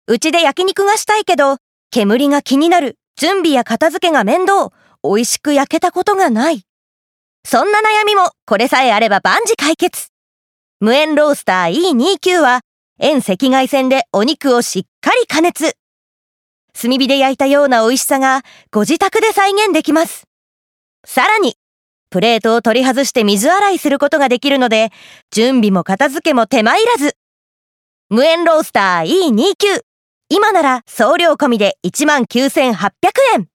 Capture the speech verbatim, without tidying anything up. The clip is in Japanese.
うちで焼肉がしたいけど、煙が気になる、準備や片付けが面倒、美味しく焼けたことがない。そんな悩みもこれさえあれば万事解決。無煙ロースター イーにじゅうきゅう は遠赤外線でお肉をしっかり加熱。炭火で焼いたような美味しさがご自宅で再現できます。さらに、プレートを取り外して水洗いすることができるので、準備も片付けも手間いらず。無煙ロースター イーにじゅうきゅう。今なら送料込みで いちまんきゅうせんはっぴゃくえん。